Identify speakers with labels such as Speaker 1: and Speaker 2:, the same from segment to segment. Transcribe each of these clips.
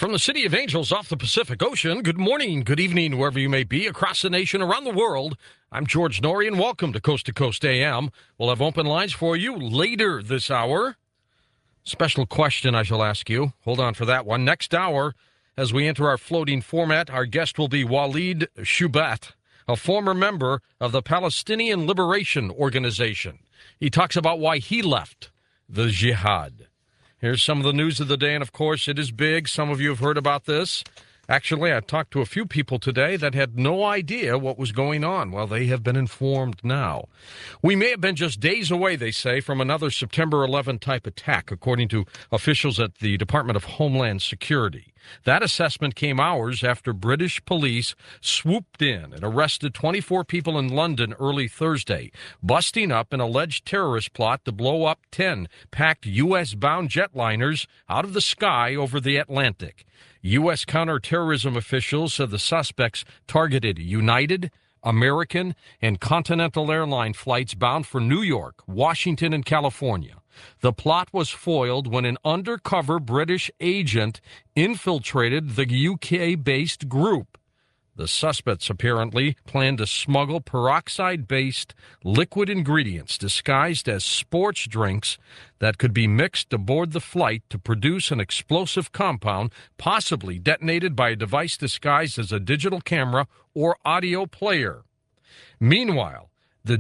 Speaker 1: From the City of Angels off the Pacific Ocean, good morning, good evening, wherever you may be, across the nation, around the world. I'm George Norrie, and welcome to Coast AM. We'll have open lines for you later this hour. Special question I shall ask you. Hold on for that one. Next hour, as we enter our floating format, our guest will be Walid Shoebat, a former member of the Palestinian Liberation Organization. He talks about why he left the jihad. Here's some of the news of the day, and of course, it is big. Some of you have heard about this. Actually, I talked to a few people today that had no idea what was going on. Well, they have been informed now. We may have been just days away, they say, from another September 11 type attack, according to officials at the Department of Homeland Security. That assessment came hours after British police swooped in and arrested 24 people in London early Thursday, busting up an alleged terrorist plot to blow up 10 packed U.S.-bound jetliners out of the sky over the Atlantic. U.S. counterterrorism officials said the suspects targeted United, American, and Continental Airline flights bound for New York, Washington, and California. The plot was foiled when an undercover British agent infiltrated the UK-based group. The suspects apparently planned to smuggle peroxide-based liquid ingredients disguised as sports drinks that could be mixed aboard the flight to produce an explosive compound, possibly detonated by a device disguised as a digital camera or audio player. Meanwhile, the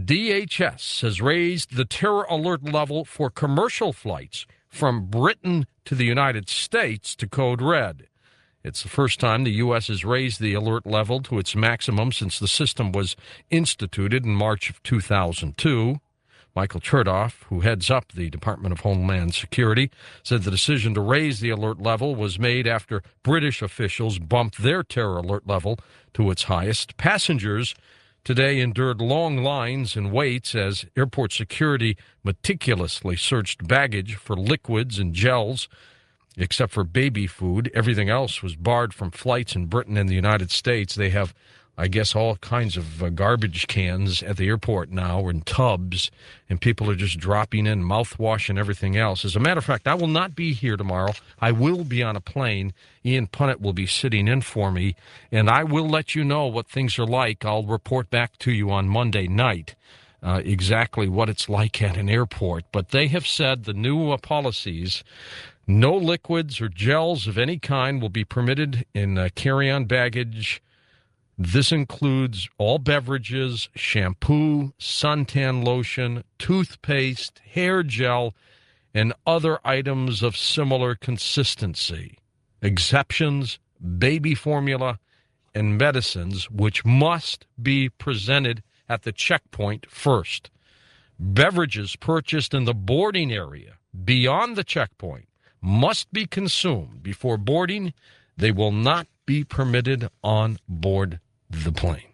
Speaker 1: DHS has raised the terror alert level for commercial flights from Britain to the United States to code red. It's the first time the U.S. has raised the alert level to its maximum since the system was instituted in March of 2002. Michael Chertoff, who heads up the Department of Homeland Security, said the decision to raise the alert level was made after British officials bumped their terror alert level to its highest. Passengers today endured long lines and waits as airport security meticulously searched baggage for liquids and gels. Except for baby food, everything else was barred from flights in Britain and the United States. They have, I guess, all kinds of garbage cans at the airport now, or in tubs, and people are just dropping in mouthwash and everything else. As a matter of fact, I will not be here tomorrow. I will be on a plane. Ian Punnett will be sitting in for me, and I will let you know what things are like. I'll report back to you on Monday night. Exactly what it's like at an airport. But they have said the new policies, no liquids or gels of any kind will be permitted in carry-on baggage. This includes all beverages, shampoo, suntan lotion, toothpaste, hair gel, and other items of similar consistency. Exceptions, baby formula, and medicines, which must be presented at the checkpoint first. Beverages purchased in the boarding area beyond the checkpoint must be consumed before boarding. They will not be permitted on board the plane.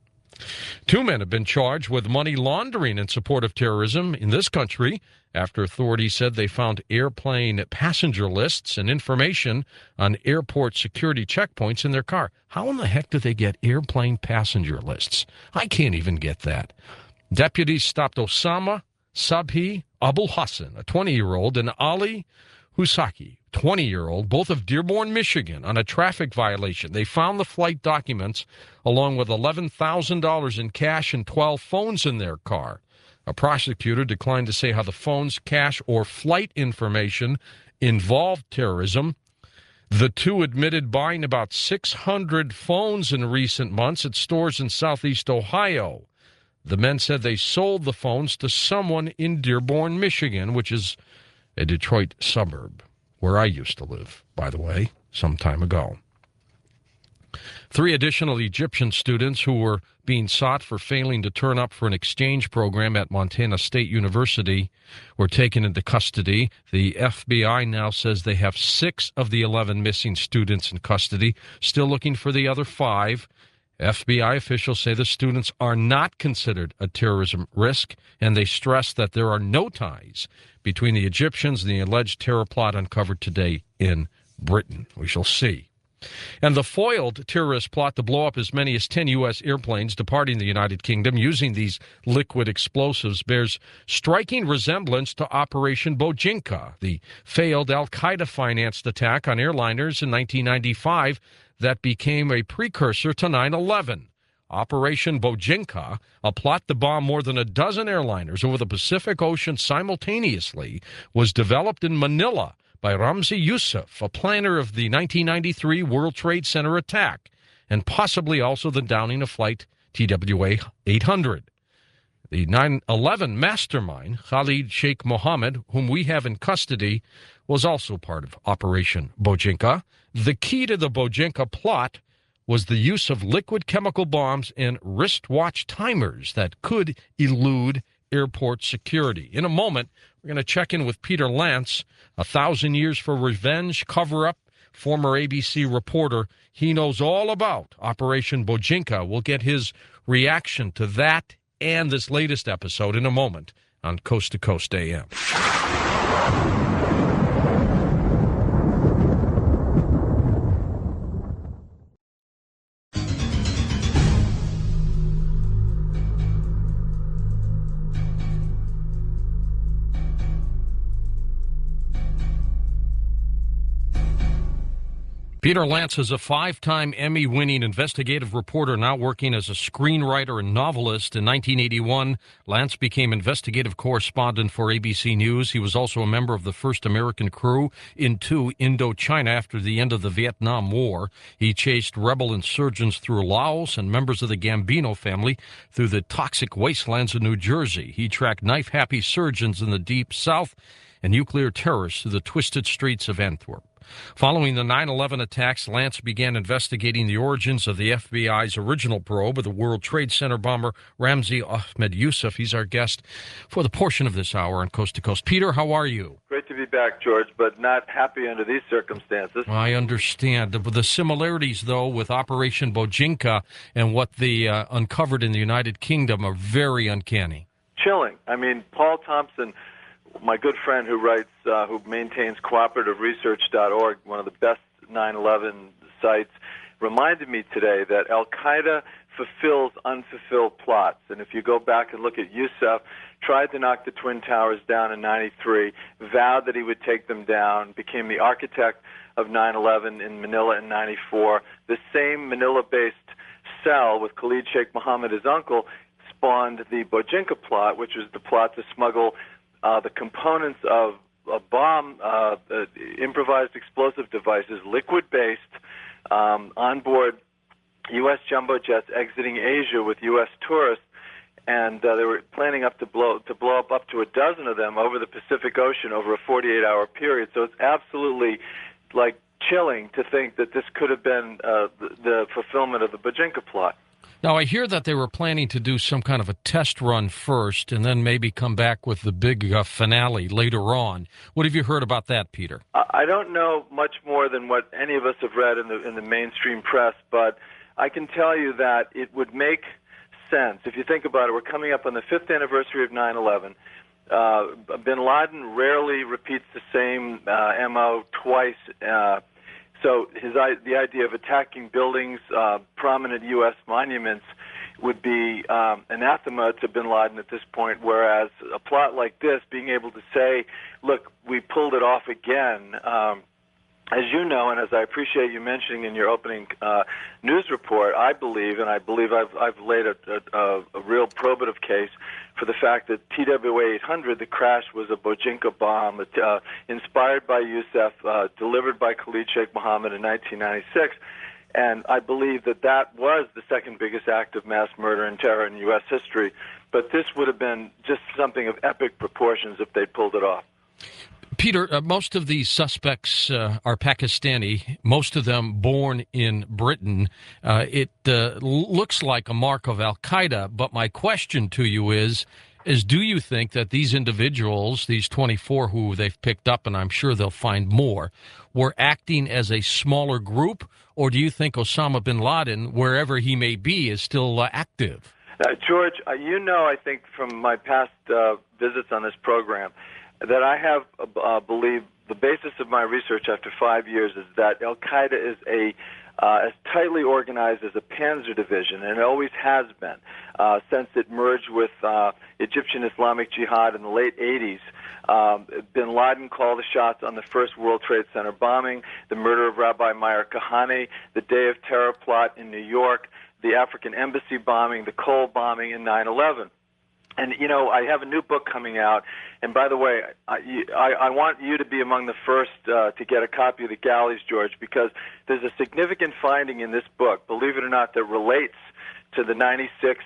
Speaker 1: 2 men have been charged with money laundering in support of terrorism in this country after authorities said they found airplane passenger lists and information on airport security checkpoints in their car. How in the heck do they get airplane passenger lists? I can't even get that. Deputies stopped Osama Sabhi Abul Hassan, a 20-year-old, and Ali Husaki, 20-year-old, both of Dearborn, Michigan, on a traffic violation. They found the flight documents along with $11,000 in cash and 12 phones in their car. A prosecutor declined to say how the phones, cash, or flight information involved terrorism. The two admitted buying about 600 phones in recent months at stores in southeast Ohio. The men said they sold the phones to someone in Dearborn, Michigan, which is a Detroit suburb, where I used to live, by the way, some time ago. 3 additional Egyptian students who were being sought for failing to turn up for an exchange program at Montana State University were taken into custody. The FBI now says they have 6 of the 11 missing students in custody, still looking for the other 5. FBI officials say the students are not considered a terrorism risk, and they stress that there are no ties between the Egyptians and the alleged terror plot uncovered today in Britain. We shall see. And the foiled terrorist plot to blow up as many as 10 U.S. airplanes departing the United Kingdom using these liquid explosives bears striking resemblance to Operation Bojinka, the failed al-Qaeda-financed attack on airliners in 1995 that became a precursor to 9/11. Operation Bojinka, a plot to bomb more than a dozen airliners over the Pacific Ocean simultaneously, was developed in Manila by Ramzi Youssef, a planner of the 1993 World Trade Center attack, and possibly also the downing of Flight TWA 800. The 9/11 mastermind, Khalid Sheikh Mohammed, whom we have in custody, was also part of Operation Bojinka. The key to the Bojinka plot was the use of liquid chemical bombs and wristwatch timers that could elude airport security. In a moment, we're going to check in with Peter Lance, 1,000 Years for Revenge cover-up, former ABC reporter. He knows all about Operation Bojinka. We'll get his reaction to that and this latest episode in a moment on Coast to Coast AM. Peter Lance is a 5-time Emmy-winning investigative reporter now working as a screenwriter and novelist. In 1981, Lance became investigative correspondent for ABC News. He was also a member of the first American crew into Indochina after the end of the Vietnam War. He chased rebel insurgents through Laos and members of the Gambino family through the toxic wastelands of New Jersey. He tracked knife-happy surgeons in the Deep South and nuclear terrorists through the twisted streets of Antwerp. Following the 9/11 attacks, Lance began investigating the origins of the FBI's original probe of the World Trade Center bomber Ramzi Ahmed Youssef. He's our guest for the portion of this hour on Coast to Coast. Peter, how are you?
Speaker 2: Great to be back, George, but not happy under these circumstances.
Speaker 1: I understand. The similarities, though, with Operation Bojinka and what they uncovered in the United Kingdom are very uncanny.
Speaker 2: Chilling. I mean, Paul Thompson, my good friend who maintains cooperativeresearch.org, one of the best 9/11 sites, reminded me today that Al-Qaeda fulfills unfulfilled plots. And if you go back and look at Youssef, tried to knock the Twin Towers down in 93, vowed that he would take them down, became the architect of 9/11 in Manila in 94. The same Manila-based cell with Khalid Sheikh Mohammed, his uncle, spawned the Bojinka plot, which was the plot to smuggle the components of a bomb, improvised explosive devices, liquid-based, on board U.S. jumbo jets exiting Asia with U.S. tourists, and they were planning to blow up to a dozen of them over the Pacific Ocean over a 48-hour period. So it's absolutely like chilling to think that this could have been the fulfillment of the Bojinka plot.
Speaker 1: Now, I hear that they were planning to do some kind of a test run first and then maybe come back with the big finale later on. What have you heard about that, Peter?
Speaker 2: I don't know much more than what any of us have read in the mainstream press, but I can tell you that it would make sense. If you think about it, we're coming up on the 5th anniversary of 9/11. Bin Laden rarely repeats the same MO twice. So the idea of attacking buildings, prominent U.S. monuments, would be anathema to bin Laden at this point, whereas a plot like this, being able to say, look, we pulled it off again, as you know, and as I appreciate you mentioning in your opening news report, I believe I've laid a real probative case for the fact that TWA 800, the crash, was a Bojinka bomb inspired by Youssef, delivered by Khalid Sheikh Mohammed in 1996. And I believe that was the second biggest act of mass murder and terror in U.S. history. But this would have been just something of epic proportions if they'd pulled it off.
Speaker 1: Peter, most of these suspects are Pakistani, most of them born in Britain. It looks like a mark of al-Qaeda, but my question to you is do you think that these individuals, these 24 who they've picked up, and I'm sure they'll find more, were acting as a smaller group, or do you think Osama bin Laden, wherever he may be, is still active?
Speaker 2: George, you know, I think from my past visits on this program, that I have the basis of my research after 5 years is that Al-Qaeda is as tightly organized as a panzer division, and it always has been since it merged with Egyptian Islamic Jihad in the late 80s. Bin Laden called the shots on the first World Trade Center bombing, the murder of Rabbi Meir Kahane, the Day of Terror plot in New York, the African Embassy bombing, the Cole bombing, and 9/11. And, you know, I have a new book coming out. And by the way, I want you to be among the first to get a copy of The Galleys, George, because there's a significant finding in this book, believe it or not, that relates to the 96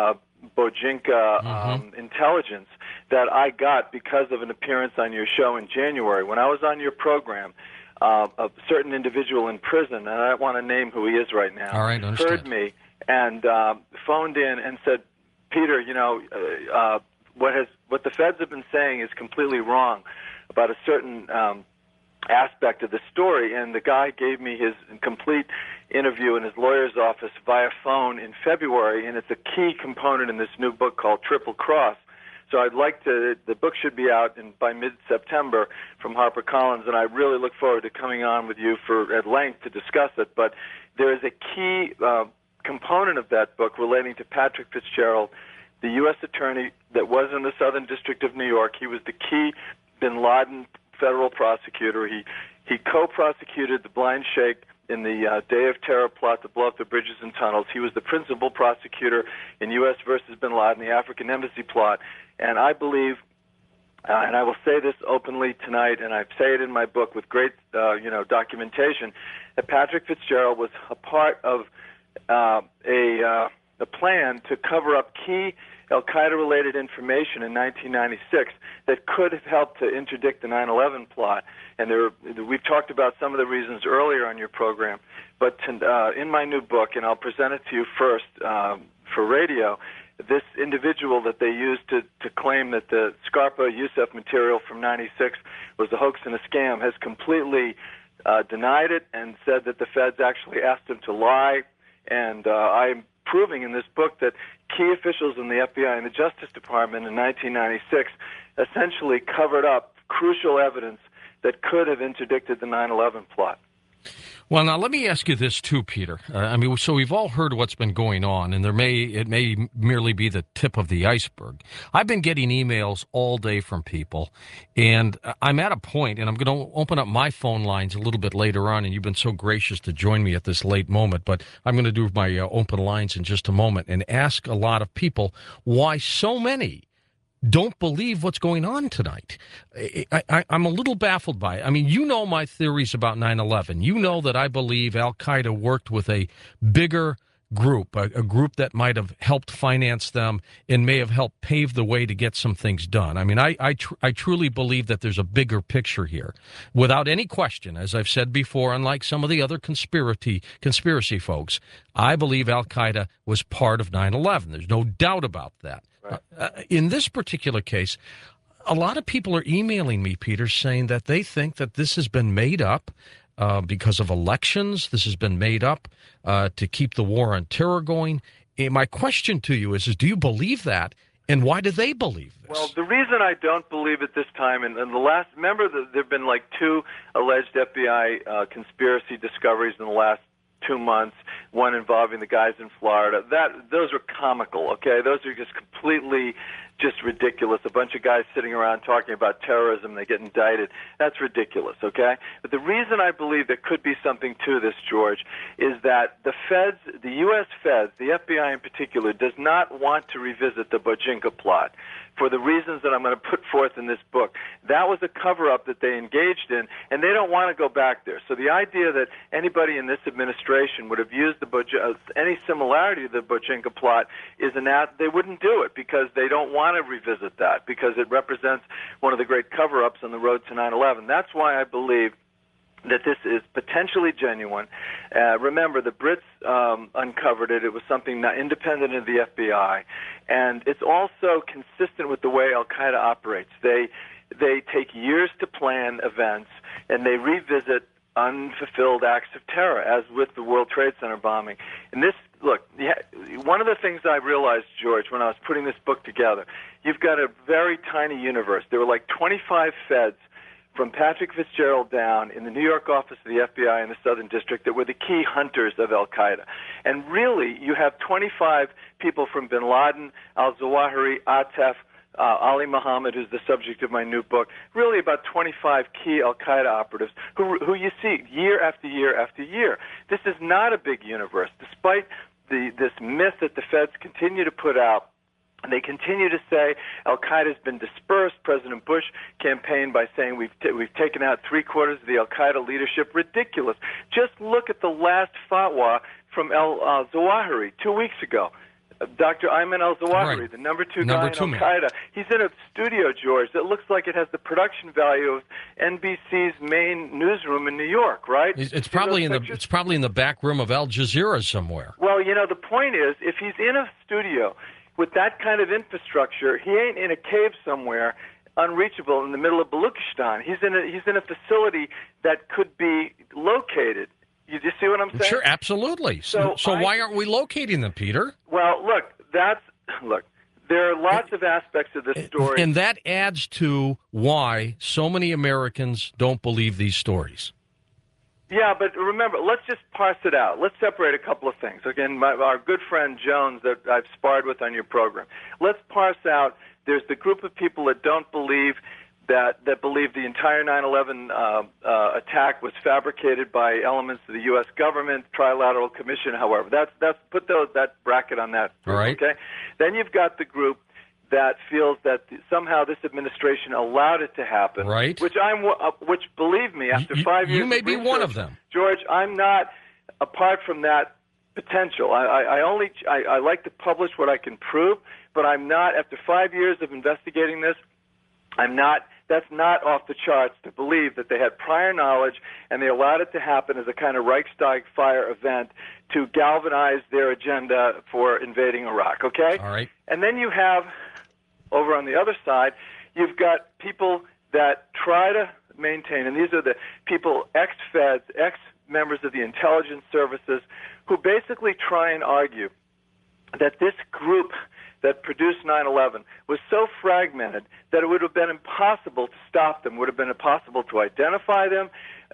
Speaker 2: Bojinka intelligence that I got because of an appearance on your show in January. When I was on your program, a certain individual in prison, and I don't want to name who he is right now, heard me and phoned in and said, Peter, you know, what the feds have been saying is completely wrong about a certain aspect of the story, and the guy gave me his complete interview in his lawyer's office via phone in February, and it's a key component in this new book called Triple Cross. So I'd like to, the book should be out by mid-September from HarperCollins, and I really look forward to coming on with you at length to discuss it. But there is a key component of that book relating to Patrick Fitzgerald, the U.S. attorney that was in the Southern District of New York. He was the key Bin Laden federal prosecutor. He co-prosecuted the Blind Sheikh in the Day of Terror plot to blow up the bridges and tunnels. He was the principal prosecutor in U.S. versus Bin Laden, the African Embassy plot. And I believe, and I will say this openly tonight, and I say it in my book with great documentation, that Patrick Fitzgerald was a part of a plan to cover up key Al-Qaeda-related information in 1996 that could have helped to interdict the 9/11 plot. And we've talked about some of the reasons earlier on your program. But in my new book, and I'll present it to you first for radio, this individual that they used to claim that the Scarpa Youssef material from 96 was a hoax and a scam has completely denied it and said that the feds actually asked him to lie. And I'm proving in this book that key officials in the FBI and the Justice Department in 1996 essentially covered up crucial evidence that could have interdicted the 9/11 plot.
Speaker 1: Well, now let me ask you this too, Peter. So we've all heard what's been going on, and it may merely be the tip of the iceberg. I've been getting emails all day from people, and I'm at a point, and I'm going to open up my phone lines a little bit later on, and you've been so gracious to join me at this late moment, but I'm going to do my open lines in just a moment and ask a lot of people why so many don't believe what's going on tonight. I'm a little baffled by it. I mean, you know my theories about 9/11. You know that I believe Al-Qaeda worked with a bigger group, a group that might have helped finance them and may have helped pave the way to get some things done. I mean, I truly believe that there's a bigger picture here. Without any question, as I've said before, unlike some of the other conspiracy folks, I believe Al-Qaeda was part of 9/11. There's no doubt about that. Right. In this particular case, a lot of people are emailing me, Peter, saying that they think that this has been made up because of elections. This has been made up to keep the war on terror going. And my question to you is do you believe that, and why do they believe this?
Speaker 2: Well, the reason I don't believe it this time, and the last, remember there have been like 2 alleged FBI conspiracy discoveries in the last 2 months, one involving the guys in Florida. Those are comical, okay? Those are just completely just ridiculous. A bunch of guys sitting around talking about terrorism, they get indicted. That's ridiculous, okay? But the reason I believe there could be something to this, George, is that the feds, the U.S. feds, the FBI in particular, does not want to revisit the Bojinka plot for the reasons that I'm going to put forth in this book. That was a cover-up that they engaged in, and they don't want to go back there. So the idea that anybody in this administration would have used any similarity to the Bojinka plot is they wouldn't do it because they don't want to revisit that because it represents one of the great cover-ups on the road to 9/11. That's why I believe that this is potentially genuine. Remember, the Brits uncovered it. It was something not independent of the FBI. And it's also consistent with the way Al-Qaeda operates. They take years to plan events, and they revisit unfulfilled acts of terror, as with the World Trade Center bombing. And this, look, one of the things I realized, George, when I was putting this book together, you've got a very tiny universe. There were like 25 feds from Patrick Fitzgerald down in the New York office of the FBI in the Southern District that were the key hunters of al-Qaeda. And really, you have 25 people from bin Laden, al-Zawahiri, Atef, Ali Muhammad, who's the subject of my new book, really about 25 key al-Qaeda operatives who you see year after year after year. This is not a big universe. Despite this myth that the feds continue to put out, they continue to say al-Qaeda has been dispersed. President Bush campaigned by saying we've taken out three-quarters of the al-Qaeda leadership. Ridiculous. Just look at the last fatwa from al-Zawahiri 2 weeks ago. Dr. Ayman al-Zawahiri,
Speaker 1: right.
Speaker 2: the number two guy in al-Qaeda.
Speaker 1: Man.
Speaker 2: He's in a studio, George, that looks like it has the production value of NBC's main newsroom in New York, right?
Speaker 1: It's probably in the back room of Al Jazeera somewhere.
Speaker 2: Well, the point is, if he's in a studio with that kind of infrastructure, he ain't in a cave somewhere unreachable in the middle of Baluchistan. He's in a facility that could be located. You see what I'm saying?
Speaker 1: Sure, absolutely. So why aren't we locating them, Peter?
Speaker 2: Well, look, there are lots of aspects of this story.
Speaker 1: And that adds to why so many Americans don't believe these stories.
Speaker 2: Yeah, but remember, let's just parse it out. Let's separate a couple of things. Again, our good friend Jones that I've sparred with on your program. Let's parse out, there's the group of people that don't believe that believe the entire 9/11 attack was fabricated by elements of the U.S. government, Trilateral Commission, however. That's put that bracket on that.
Speaker 1: All right.
Speaker 2: Okay. Then you've got the group that feels that somehow this administration allowed it to happen.
Speaker 1: Right.
Speaker 2: Which believe me, after 5 years,
Speaker 1: you may
Speaker 2: of
Speaker 1: be
Speaker 2: research,
Speaker 1: one of them,
Speaker 2: George. I'm not. Apart from that potential, I like to publish what I can prove, but I'm not. After 5 years of investigating this, I'm not. That's not off the charts to believe that they had prior knowledge and they allowed it to happen as a kind of Reichstag fire event to galvanize their agenda for invading Iraq, okay?
Speaker 1: All right.
Speaker 2: And then you have, over on the other side, you've got people that try to maintain, and these are the people, ex-feds, ex-members of the intelligence services, who basically try and argue that this group that produced 9/11 was so fragmented that it would have been impossible to stop them, would have been impossible to identify them,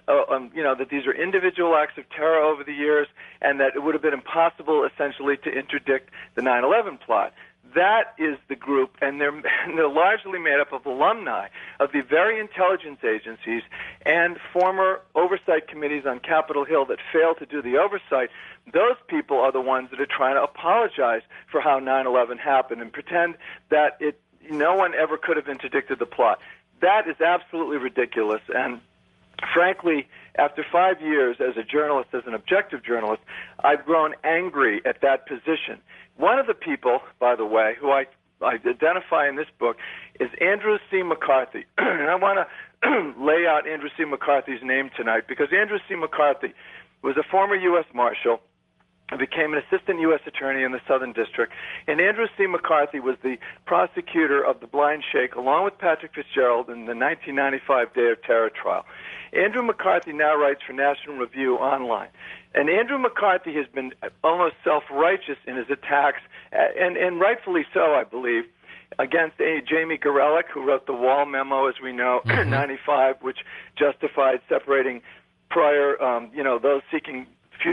Speaker 2: that these are individual acts of terror over the years, and that it would have been impossible essentially to interdict the 9/11 plot. That is the group, and they're largely made up of alumni of the very intelligence agencies and former oversight committees on Capitol Hill that failed to do the oversight. Those people are the ones that are trying to apologize for how 9/11 happened and pretend that no one ever could have interdicted the plot. That is absolutely ridiculous, and frankly, after 5 years as a journalist, as an objective journalist, I've grown angry at that position. One of the people, by the way, who I identify in this book is Andrew C. McCarthy. And I want to lay out Andrew C. McCarthy's name tonight because Andrew C. McCarthy was a former U.S. Marshal, became an assistant U.S. attorney in the Southern District, and Andrew C. McCarthy was the prosecutor of the Blind Sheikh, along with Patrick Fitzgerald, in the 1995 Day of Terror trial. Andrew McCarthy now writes for National Review Online, and Andrew McCarthy has been almost self-righteous in his attacks, and rightfully so, I believe, against Jamie Gorelick, who wrote the Wall Memo, as we know, in 95, which justified separating prior, those seeking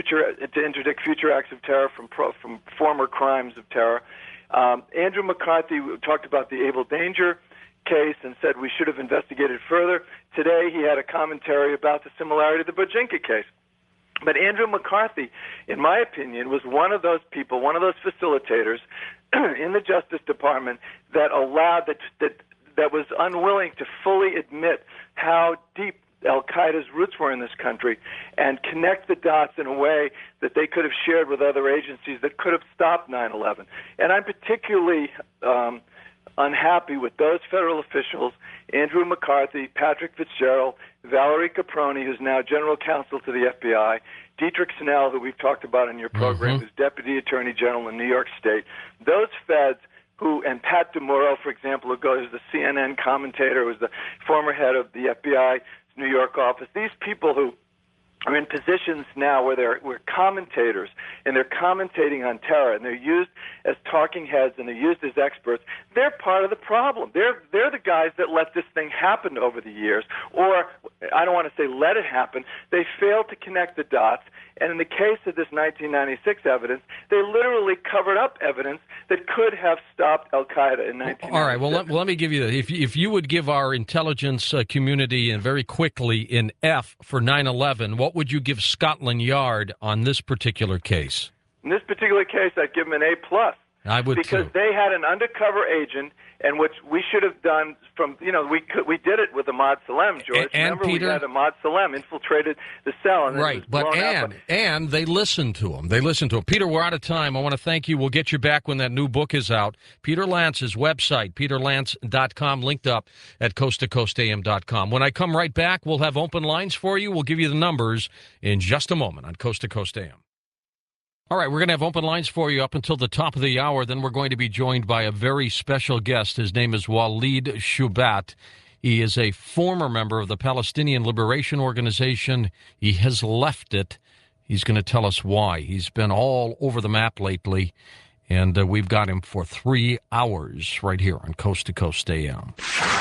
Speaker 2: to interdict future acts of terror from former crimes of terror. Andrew McCarthy talked about the Able Danger case and said we should have investigated further. Today he had a commentary about the similarity to the Bojinka case. But Andrew McCarthy, in my opinion, was one of those people, one of those facilitators in the Justice Department that that was unwilling to fully admit how deep al-Qaeda's roots were in this country and connect the dots in a way that they could have shared with other agencies that could have stopped 9/11. And I'm particularly unhappy with those federal officials, Andrew McCarthy, Patrick Fitzgerald, Valerie Caproni, who's now general counsel to the FBI, Dietrich Snell, who we've talked about in your program, who's deputy attorney general in New York State. Those feds and Pat DeMuro, for example, who's the CNN commentator, who's the former head of the FBI's New York office. These people who are in positions now where we're commentators, and they're commentating on terror, and they're used as talking heads, and they're used as experts. They're part of the problem. They're the guys that let this thing happen over the years, or I don't want to say let it happen. They failed to connect the dots, and in the case of this 1996 evidence, they literally covered up evidence that could have stopped Al-Qaeda in 1996.
Speaker 1: All right, well, let me give you that. If you would give our intelligence community, and very quickly, an F for 9/11, what would you give Scotland Yard on this particular case?
Speaker 2: In this particular case, I'd give them an A+.
Speaker 1: I would
Speaker 2: because
Speaker 1: too.
Speaker 2: they had an undercover agent, and which we should have done from we did it with Ahmad Salem, George.
Speaker 1: And
Speaker 2: remember,
Speaker 1: Peter,
Speaker 2: we had Ahmad Salem infiltrated the cell, and
Speaker 1: right? But and they listened to him. They listened to him. Peter, we're out of time. I want to thank you. We'll get you back when that new book is out. Peter Lance's website, peterlance.com, linked up at coasttocoastam.com. When I come right back, we'll have open lines for you. We'll give you the numbers in just a moment on Coast to Coast AM. All right, we're going to have open lines for you up until the top of the hour. Then we're going to be joined by a very special guest. His name is Walid Shoebat. He is a former member of the Palestinian Liberation Organization. He has left it. He's going to tell us why. He's been all over the map lately, and we've got him for 3 hours right here on Coast to Coast AM.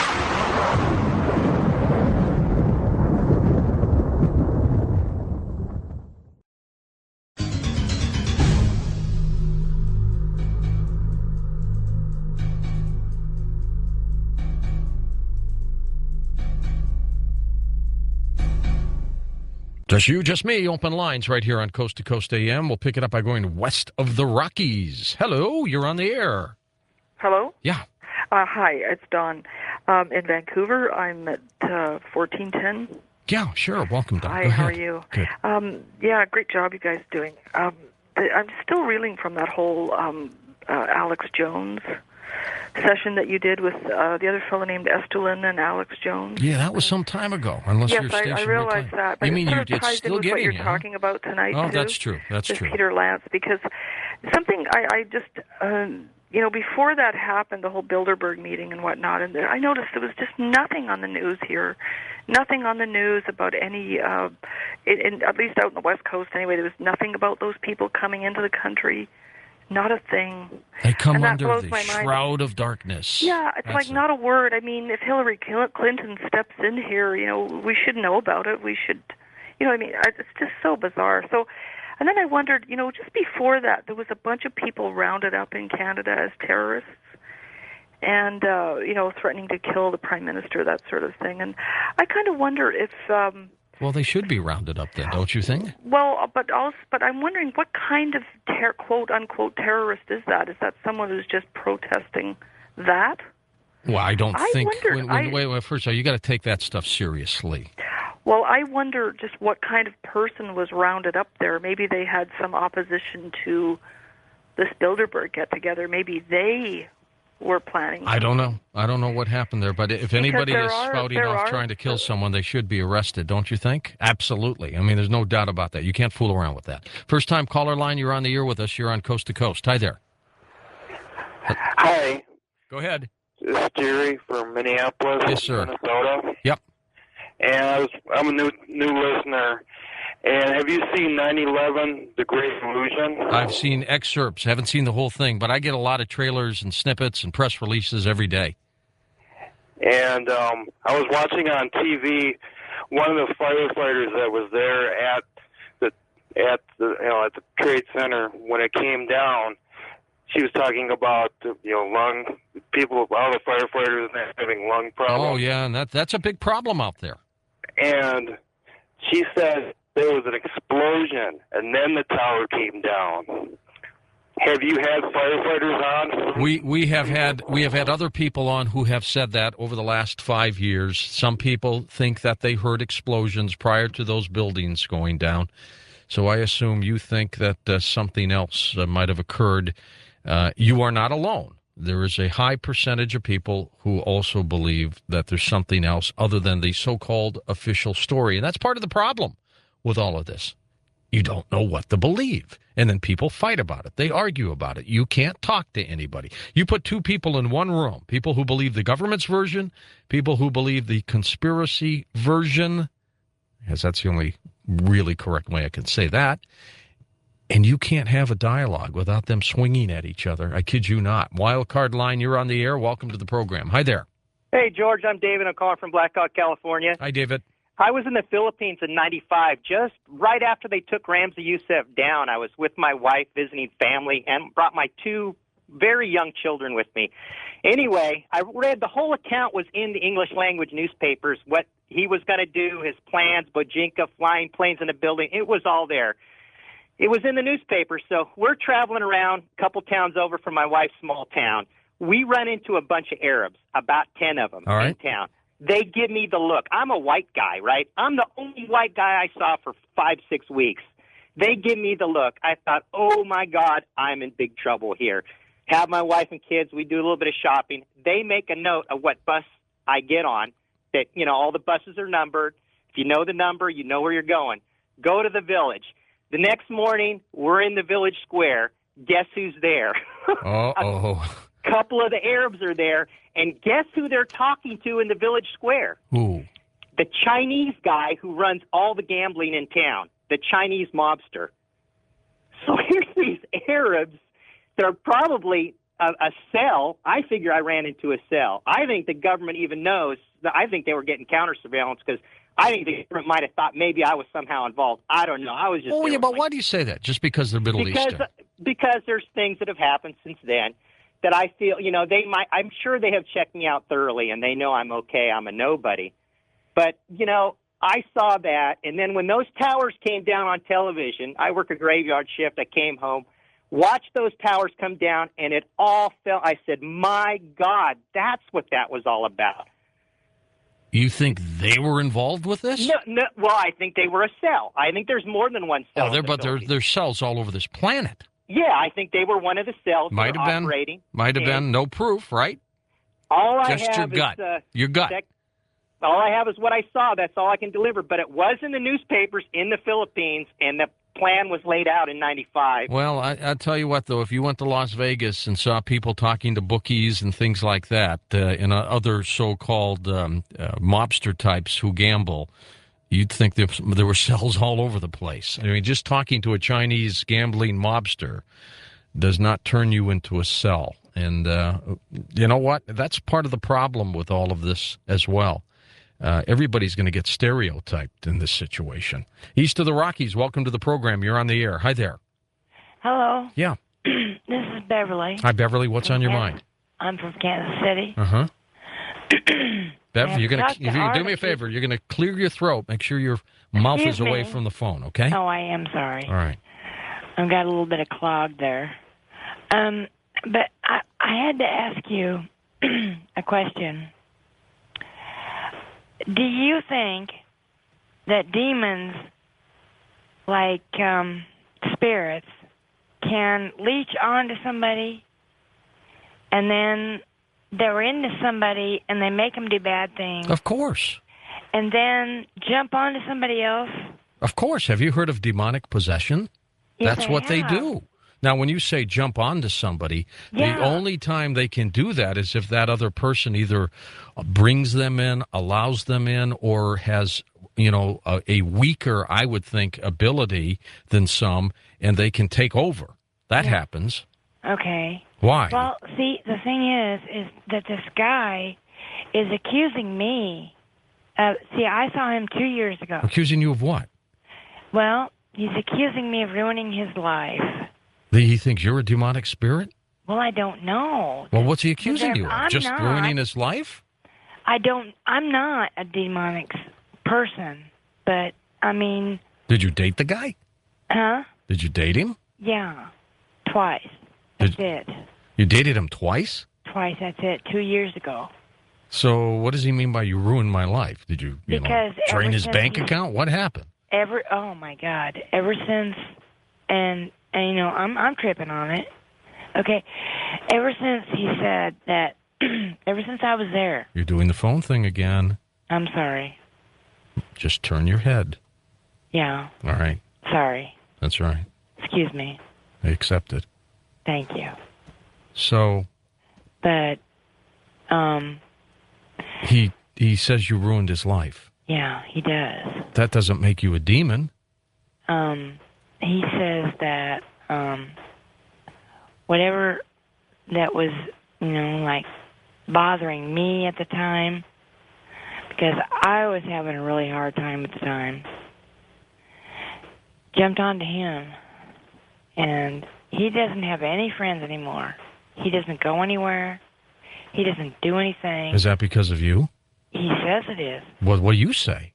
Speaker 1: Just you, just me. Open lines right here on Coast to Coast AM. We'll pick it up by going west of the Rockies. Hello, you're on the air.
Speaker 3: Hello?
Speaker 1: Yeah.
Speaker 3: Hi, it's Dawn. In Vancouver, I'm at 1410.
Speaker 1: Yeah, sure. Welcome, Dawn.
Speaker 3: Hi,
Speaker 1: Go ahead.
Speaker 3: how are you?
Speaker 1: Good.
Speaker 3: Yeah, great job you guys doing. I'm still reeling from that whole Alex Jones session that you did with the other fellow named Estulin and Alex Jones.
Speaker 1: Yeah, that was some time ago. Unless
Speaker 3: yes,
Speaker 1: your station
Speaker 3: I realize that. But
Speaker 1: you mean
Speaker 3: it
Speaker 1: it's
Speaker 3: ties
Speaker 1: still
Speaker 3: in with
Speaker 1: getting
Speaker 3: what you're
Speaker 1: you,
Speaker 3: talking about tonight,
Speaker 1: Oh,
Speaker 3: too.
Speaker 1: that's true. That's
Speaker 3: with
Speaker 1: true.
Speaker 3: Peter Lance, because something I just, before that happened, the whole Bilderberg meeting and whatnot, and I noticed there was just nothing on the news here. Nothing on the news about any, at least out in the West Coast anyway, there was nothing about those people coming into the country. Not a thing.
Speaker 1: They come
Speaker 3: and that
Speaker 1: under
Speaker 3: blows
Speaker 1: the
Speaker 3: my mind.
Speaker 1: shroud of darkness.
Speaker 3: Yeah, it's like not a word. I mean, if Hillary Clinton steps in here, we should know about it. We should, it's just so bizarre. So, and then I wondered, just before that, there was a bunch of people rounded up in Canada as terrorists and, threatening to kill the Prime Minister, that sort of thing. And I kind of wonder if...
Speaker 1: well, they should be rounded up then, don't you think?
Speaker 3: Well, but I'm wondering what kind of quote-unquote terrorist is that? Is that someone who's just protesting that?
Speaker 1: Well, I don't think...
Speaker 3: wondered,
Speaker 1: wait, first of all, you got to take that stuff seriously.
Speaker 3: Well, I wonder just what kind of person was rounded up there. Maybe they had some opposition to this Bilderberg get-together. Maybe they were planning.
Speaker 1: I don't know. I don't know what happened there, but if anybody is spouting off trying to kill someone, they should be arrested, don't you think? Absolutely. I mean, there's no doubt about that. You can't fool around with that. First-time caller line, you're on the air with us. You're on Coast to Coast. Hi there.
Speaker 4: Hi.
Speaker 1: Go ahead.
Speaker 4: This is Jerry from Minneapolis,
Speaker 1: Yes, sir.
Speaker 4: Minnesota.
Speaker 1: Yep.
Speaker 4: And I'm a new listener. And have you seen 9/11, The Great Illusion?
Speaker 1: I've seen excerpts. Haven't seen the whole thing, but I get a lot of trailers and snippets and press releases every day.
Speaker 4: And I was watching on TV one of the firefighters that was there at the Trade Center when it came down. She was talking about all the firefighters having lung problems.
Speaker 1: Oh yeah, and that's a big problem out there.
Speaker 4: And she said there was an explosion, and then the tower came down. Have you had firefighters on?
Speaker 1: We have had other people on who have said that over the last 5 years. Some people think that they heard explosions prior to those buildings going down. So I assume you think that something else might have occurred. You are not alone. There is a high percentage of people who also believe that there's something else other than the so-called official story. And that's part of the problem with all of this. You don't know what to believe. And then people fight about it. They argue about it. You can't talk to anybody. You put two people in one room, people who believe the government's version, people who believe the conspiracy version, because that's the only really correct way I can say that. And you can't have a dialogue without them swinging at each other. I kid you not. Wild Card Line, you're on the air. Welcome to the program. Hi there.
Speaker 5: Hey, George, I'm David. I'm calling from Black Hawk, California.
Speaker 1: Hi, David.
Speaker 5: I was in the Philippines in '95, just right after they took Ramzi Youssef down. I was with my wife visiting family and brought my 2 very young children with me. Anyway, I read the whole account was in the English language newspapers, what he was going to do, his plans, Bojinka, flying planes in the building. It was all there. It was in the newspaper, so we're traveling around a couple towns over from my wife's small town. We run into a bunch of Arabs, about 10 of them in town. They give me the look. I'm a white guy, right? I'm the only white guy I saw for 5-6 weeks. They give me the look. I thought, oh, my God, I'm in big trouble here. Have my wife and kids. We do a little bit of shopping. They make a note of what bus I get on, that, you know, all the buses are numbered. If you know the number, you know where you're going. Go to the village. The next morning, we're in the village square. Guess who's there?
Speaker 1: Uh-oh.
Speaker 5: A couple of the Arabs are there, and guess who they're talking to in the village square?
Speaker 1: Who?
Speaker 5: The Chinese guy who runs all the gambling in town, the Chinese mobster. So here's these Arabs that are probably a cell. I figure I ran into a cell. I think the government even knows. I think they were getting counter surveillance because I think the government might have thought maybe I was somehow involved. I don't know. I was just.
Speaker 1: Oh, yeah, but why do you say that? Just because they're Middle Eastern?
Speaker 5: Because there's things that have happened since then that I feel, you know, they might. I'm sure they have checked me out thoroughly, and they know I'm okay. I'm a nobody. But, you know, I saw that, and then when those towers came down on television, I work a graveyard shift. I came home, watched those towers come down, and it all fell. I said, my God, that's what that was all about.
Speaker 1: You think they were involved with this?
Speaker 5: No. Well, I think they were a cell. I think there's more than one cell.
Speaker 1: There's cells all over this planet.
Speaker 5: Yeah, I think they were one of the cells
Speaker 1: Might have been.
Speaker 5: operating.
Speaker 1: Might have been. No proof, right?
Speaker 5: All I
Speaker 1: Just
Speaker 5: have
Speaker 1: your gut.
Speaker 5: is
Speaker 1: your gut.
Speaker 5: all I have is what I saw. That's all I can deliver. But it was in the newspapers in the Philippines, and the plan was laid out in '95.
Speaker 1: Well, I'll tell you what, though, if you went to Las Vegas and saw people talking to bookies and things like that, and other so-called mobster types who gamble, you'd think there were cells all over the place. I mean, just talking to a Chinese gambling mobster does not turn you into a cell. And you know what? That's part of the problem with all of this as well. Everybody's going to get stereotyped in this situation. East of the Rockies, welcome to the program. You're on the air. Hi there.
Speaker 6: Hello.
Speaker 1: Yeah.
Speaker 6: This is Beverly.
Speaker 1: Hi, Beverly. What's on your mind?
Speaker 6: I'm from Kansas City.
Speaker 1: Uh-huh. Bev,
Speaker 6: If
Speaker 1: you do me a favor. You're going to clear your throat. Make sure your mouth is away from the phone, okay?
Speaker 6: Oh, I am sorry.
Speaker 1: All right.
Speaker 6: I've got a little bit of clogged there. But I had to ask you a question. Do you think that demons, like spirits, can leech onto somebody and then they're into somebody and they make them do bad things?
Speaker 1: Of course.
Speaker 6: And then jump onto somebody else?
Speaker 1: Of course. Have you heard of demonic possession?
Speaker 6: Yes,
Speaker 1: That's
Speaker 6: I
Speaker 1: what they
Speaker 6: have.
Speaker 1: do. Now, when you say jump onto somebody,
Speaker 6: Yeah.
Speaker 1: the only time they can do that is if that other person either brings them in, allows them in, or has, you know, a weaker, I would think, ability than some, and they can take over. That happens.
Speaker 6: Okay.
Speaker 1: Why?
Speaker 6: Well, see, the thing is that this guy is accusing me. See, I saw him 2 years ago.
Speaker 1: Accusing you of what?
Speaker 6: Well, he's accusing me of ruining his life.
Speaker 1: He thinks you're a demonic spirit?
Speaker 6: Well, I don't know.
Speaker 1: Well, what's he accusing you of?
Speaker 6: I'm
Speaker 1: Just
Speaker 6: not.
Speaker 1: ruining his life?
Speaker 6: I'm not a demonic person, but, I mean...
Speaker 1: Did you date the guy?
Speaker 6: Huh?
Speaker 1: Did you date him?
Speaker 6: Yeah. Twice. That's it.
Speaker 1: You dated him twice?
Speaker 6: Twice, that's it. 2 years ago.
Speaker 1: So what does he mean by you ruined my life? Did you
Speaker 6: Because
Speaker 1: drain
Speaker 6: ever
Speaker 1: his
Speaker 6: since
Speaker 1: bank
Speaker 6: he-
Speaker 1: account? What happened?
Speaker 6: Oh, my God. Ever since... And you know, I'm tripping on it. Okay. Ever since he said that... ever since I was there...
Speaker 1: You're doing the phone thing again.
Speaker 6: I'm sorry.
Speaker 1: Just turn your head.
Speaker 6: Yeah.
Speaker 1: All right.
Speaker 6: Sorry.
Speaker 1: That's right.
Speaker 6: Excuse me.
Speaker 1: I accept it.
Speaker 6: Thank you.
Speaker 1: So
Speaker 6: But,
Speaker 1: he says you ruined his life.
Speaker 6: yeah, he does.
Speaker 1: That doesn't make you a demon.
Speaker 6: he says that whatever that was, like bothering me at the time, because I was having a really hard time at the time, jumped onto him. And he doesn't have any friends anymore. He doesn't go anywhere. He doesn't do anything.
Speaker 1: Is that because of you?
Speaker 6: He says it is.
Speaker 1: What do you say?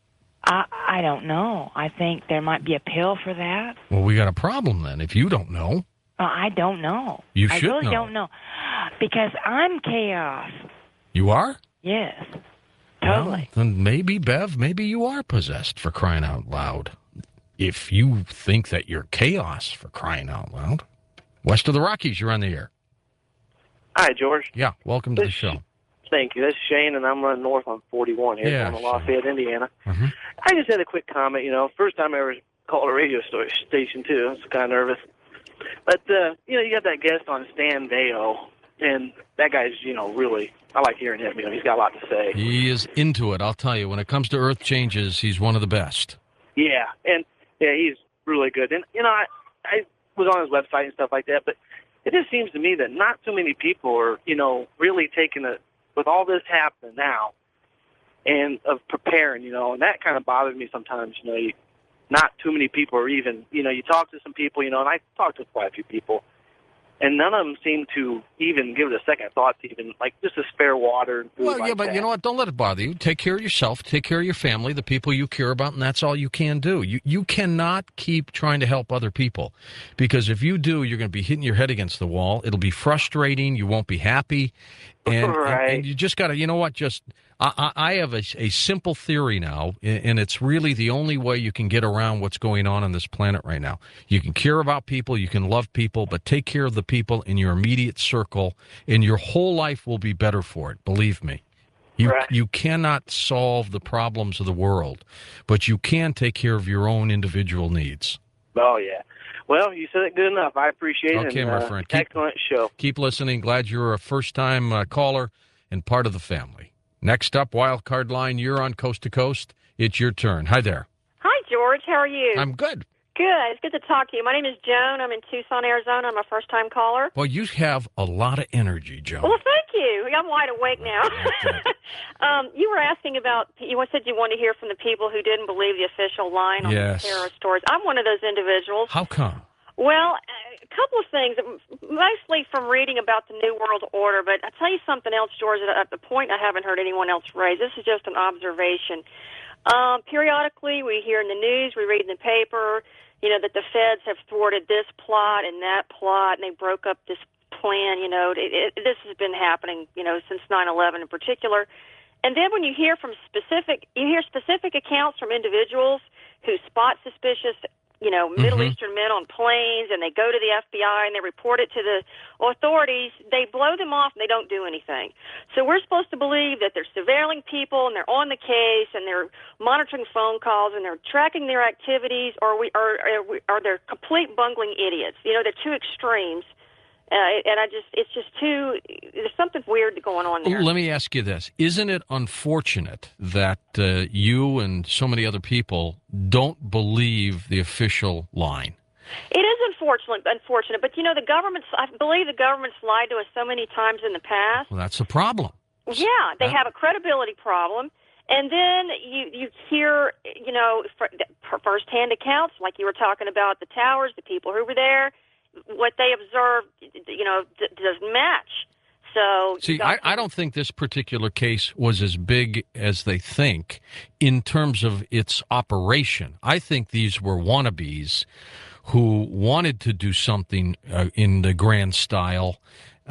Speaker 6: I don't know. I think there might be a pill for that.
Speaker 1: Well, we got a problem then, if you don't know.
Speaker 6: I don't know.
Speaker 1: You should
Speaker 6: I really
Speaker 1: know.
Speaker 6: don't know. Because I'm chaos.
Speaker 1: You are?
Speaker 6: Yes. Totally.
Speaker 1: Well, then maybe, Bev, maybe you are possessed, for crying out loud. If you think that you're chaos, for crying out loud. West of the Rockies, you're on the air.
Speaker 7: Hi, George.
Speaker 1: Yeah, welcome to the show.
Speaker 7: Thank you. This is Shane, and I'm running north on 41 here,
Speaker 1: Yeah,
Speaker 7: going to Lafayette, Indiana.
Speaker 1: Mm-hmm.
Speaker 7: I just had a quick comment. First time I ever called a radio station, too. I was kind of nervous. But, you got that guest on Stan Baio, and that guy's, really, I like hearing him. He's got a lot to say.
Speaker 1: He is into it, I'll tell you. When it comes to Earth changes, he's one of the best.
Speaker 7: Yeah, and he's really good. And, I was on his website and stuff like that, but it just seems to me that not too many people are, really taking it, with all this happening now, and of preparing, and that kind of bothers me sometimes, not too many people are even, you talk to some people, and I talked to quite a few people, and none of them seem to even give it a second thought to even, just to spare water and food.
Speaker 1: Well, yeah, but that. You know what? Don't let it bother you. Take care of yourself. Take care of your family, the people you care about, and that's all you can do. You cannot keep trying to help other people, because if you do, you're going to be hitting your head against the wall. It'll be frustrating. You won't be happy. And you just got to, you know what, I have a simple theory now, and it's really the only way you can get around what's going on this planet right now. You can care about people, you can love people, but take care of the people in your immediate circle, and your whole life will be better for it, believe me. You cannot solve the problems of the world, but you can take care of your own individual needs.
Speaker 7: Oh, yeah. Well, you said it good enough. I appreciate it.
Speaker 1: Okay, my friend.
Speaker 7: Excellent show.
Speaker 1: Keep listening. Glad you're a first-time caller and part of the family. Next up, Wild Card Line. You're on Coast to Coast. It's your turn. Hi there.
Speaker 8: Hi, George. How are you?
Speaker 1: I'm good.
Speaker 8: Good. It's good to talk to you. My name is Joan. I'm in Tucson, Arizona. I'm a first-time caller.
Speaker 1: Well, you have a lot of energy, Joan.
Speaker 8: Well, thank you. I'm wide awake now. You were asking about, you said you wanted to hear from the people who didn't believe the official line on the terrorist stories. I'm one of those individuals.
Speaker 1: How come?
Speaker 8: Well, a couple of things, mostly from reading about the New World Order, but I'll tell you something else, George, at the point I haven't heard anyone else raise. This is just an observation. Periodically, we hear in the news, we read in the paper, that the feds have thwarted this plot and that plot, and they broke up this plan. This has been happening, since 9/11 in particular. And then when you hear specific accounts from individuals who spot suspicious, Middle Eastern men on planes, and they go to the FBI and they report it to the authorities, they blow them off and they don't do anything. So we're supposed to believe that they're surveilling people and they're on the case and they're monitoring phone calls and they're tracking their activities, or are they complete bungling idiots? They're two extremes. And there's something weird going on there.
Speaker 1: Let me ask you this. Isn't it unfortunate that you and so many other people don't believe the official line?
Speaker 8: It is unfortunate, but I believe the government's lied to us so many times in the past.
Speaker 1: Well, that's a problem.
Speaker 8: Yeah, they have a credibility problem. And then you hear, firsthand accounts, like you were talking about the towers, the people who were there. What they observed, doesn't match. So,
Speaker 1: see, I don't think this particular case was as big as they think in terms of its operation. I think these were wannabes who wanted to do something in the grand style,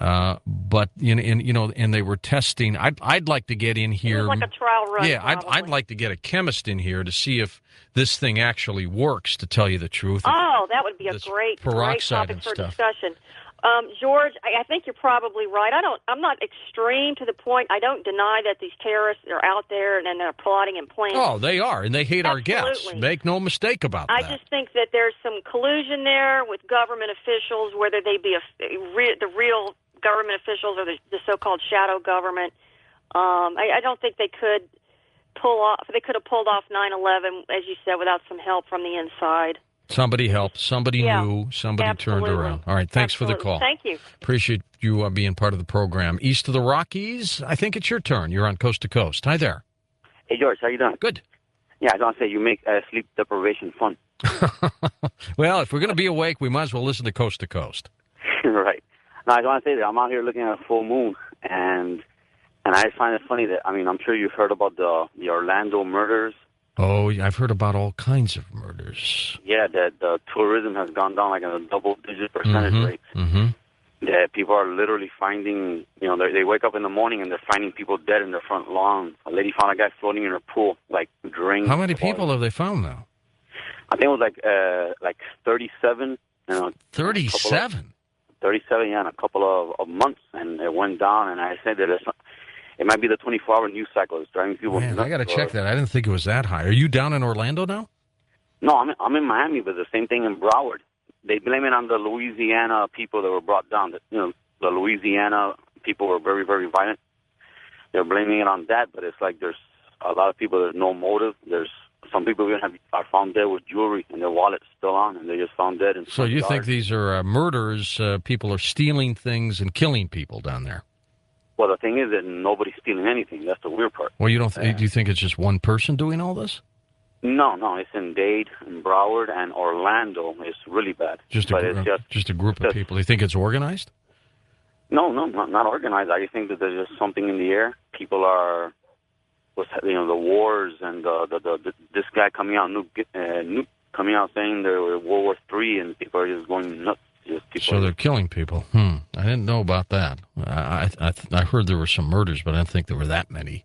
Speaker 1: but and they were testing. I'd like to get in here.
Speaker 8: It was like a trial run.
Speaker 1: Yeah, I'd like to get a chemist in here to see if this thing actually works, to tell you the truth.
Speaker 8: Oh, that would be a great topic for discussion. George, I think you're probably right. I'm not extreme to the point. I don't deny that these terrorists are out there and they're plotting and planning.
Speaker 1: Oh, they are, and they hate our guests. Make no mistake about that.
Speaker 8: I just think that there's some collusion there with government officials, whether they be the real government officials or the so-called shadow government. I don't think they could pull off. They could have pulled off 9/11, as you said, without some help from the inside.
Speaker 1: Somebody helped. Somebody knew. Somebody turned around. All right. Thanks for the call.
Speaker 8: Thank you.
Speaker 1: Appreciate you being part of the program. East of the Rockies, I think it's your turn. You're on Coast to Coast. Hi there.
Speaker 9: Hey, George, how you doing?
Speaker 1: Good.
Speaker 9: Yeah, I was going to say you make sleep deprivation fun.
Speaker 1: Well, if we're going to be awake, we might as well listen to Coast.
Speaker 9: Right. No, I want to say that I'm out here looking at a full moon, and I just find it funny that, I mean, I'm sure you've heard about the Orlando murders.
Speaker 1: Oh, I've heard about all kinds of murders.
Speaker 9: Yeah, that the tourism has gone down like in a double-digit percentage rate.
Speaker 1: Mm-hmm.
Speaker 9: That people are literally finding, they wake up in the morning and they're finding people dead in their front lawn. A lady found a guy floating in her pool, like drained.
Speaker 1: How many people have they found now?
Speaker 9: I think it was like 37.
Speaker 1: 37?
Speaker 9: 37, yeah, in a couple of months, and it went down. And I said that it might be the 24-hour news cycle. It's driving people nuts.
Speaker 1: Man, I got to check that. I didn't think it was that high. Are you down in Orlando now?
Speaker 9: No, I'm in Miami, but the same thing in Broward. They blame it on the Louisiana people that were brought down. The Louisiana people were very, very violent. They're blaming it on that, but it's like there's a lot of people, there's no motive. There's some people even are found dead with jewelry and their wallets still on, and they just found dead.
Speaker 1: So you think these are murders? People are stealing things and killing people down there?
Speaker 9: Well, the thing is that nobody's stealing anything. That's the weird part.
Speaker 1: Well, you don't? Do you think it's just one person doing all this?
Speaker 9: No, it's in Dade, in Broward, and Orlando. It's really bad.
Speaker 1: Just a group of people. You think it's organized?
Speaker 9: No, not organized. I think that there's just something in the air. People are, the wars and this guy coming out saying there were World War III, and people are just going nuts.
Speaker 1: So they're killing people. I didn't know about that. I heard there were some murders, but I didn't think there were that many.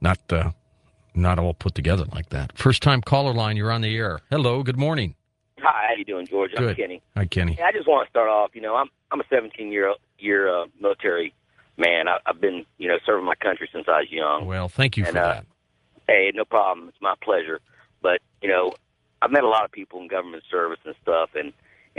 Speaker 1: Not all put together like that. First time caller line, you're on the air. Hello, good morning.
Speaker 10: Hi, how you doing, George?
Speaker 1: Good.
Speaker 10: I'm Kenny.
Speaker 1: Hi, Kenny.
Speaker 10: I just want to start off. I'm a 17-year military man. I've been serving my country since I was young.
Speaker 1: Well, thank you for that.
Speaker 10: Hey, no problem. It's my pleasure. But I've met a lot of people in government service and stuff, and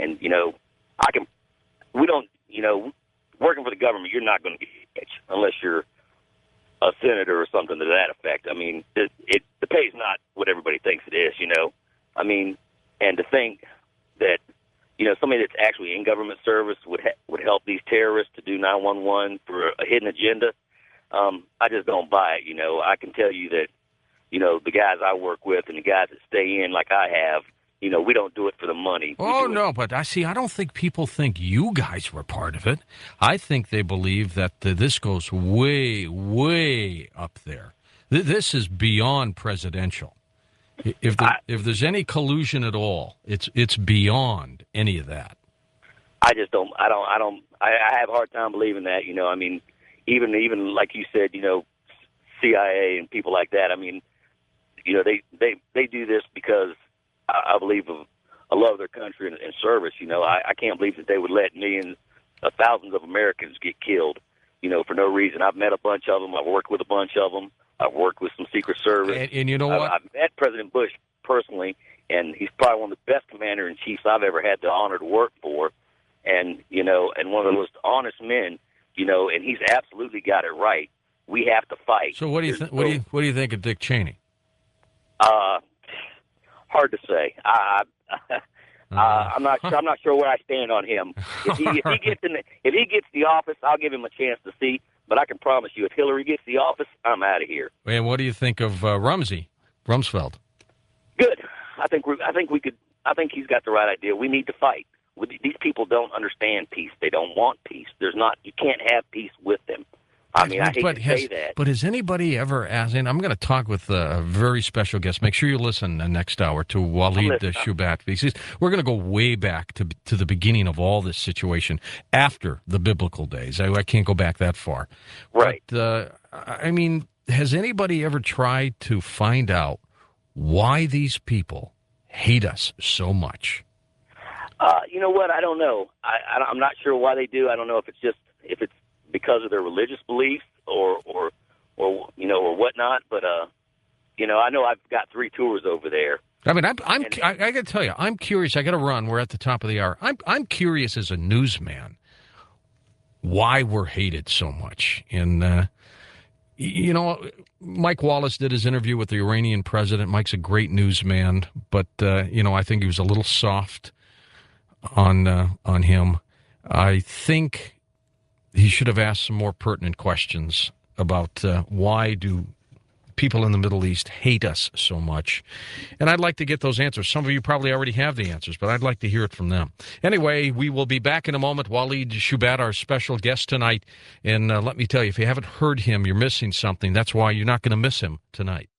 Speaker 10: working for the government, you're not going to get rich unless you're a senator or something to that effect. I mean, the pay's not what everybody thinks it is, I mean, and to think that, somebody that's actually in government service would help these terrorists to do 911 for a hidden agenda, I just don't buy it, I can tell you that, the guys I work with and the guys that stay in like I have, we don't do it for the money.
Speaker 1: Oh, no, but I don't think people think you guys were part of it. I think they believe that this goes way, way up there. This is beyond presidential. If there's any collusion at all, it's beyond any of that.
Speaker 10: I just don't. I have a hard time believing that. I mean, even like you said, CIA and people like that. I mean, they do this because I believe of a love of their country and service. I can't believe that they would let millions of thousands of Americans get killed, for no reason. I've met a bunch of them. I've worked with a bunch of them. I've worked with some Secret Service.
Speaker 1: And you know what?
Speaker 10: I've met President Bush personally, and he's probably one of the best commander-in-chiefs I've ever had the honor to work for. And, and one of the most honest men, and he's absolutely got it right. We have to fight.
Speaker 1: So what do you think? What do you think of Dick Cheney?
Speaker 10: Hard to say. I'm not sure where I stand on him. If he gets the office, I'll give him a chance to see. But I can promise you, if Hillary gets the office, I'm out of here.
Speaker 1: And what do you think of Rumsfeld?
Speaker 10: Good. I think he's got the right idea. We need to fight. These people don't understand peace. They don't want peace. You can't have peace with them. I mean, I hate to say that.
Speaker 1: But has anybody ever asked, and I'm going to talk with a very special guest. Make sure you listen next hour to Waleed Shoebat. We're going to go way back to the beginning of all this situation after the biblical days. I can't go back that far.
Speaker 10: Right.
Speaker 1: But, I mean, has anybody ever tried to find out why these people hate us so much?
Speaker 10: You know what? I don't know. I'm not sure why they do. I don't know if it's because of their religious beliefs or whatnot. But I know I've got 3 tours over there.
Speaker 1: I mean, I got to tell you, I'm curious. I got to run. We're at the top of the hour. I'm curious as a newsman why we're hated so much. And You know, Mike Wallace did his interview with the Iranian president. Mike's a great newsman, but, I think he was a little soft on him. I think he should have asked some more pertinent questions about why do people in the Middle East hate us so much. And I'd like to get those answers. Some of you probably already have the answers, but I'd like to hear it from them. Anyway, we will be back in a moment. Waleed Shoebat, our special guest tonight. And let me tell you, if you haven't heard him, you're missing something. That's why you're not going to miss him tonight.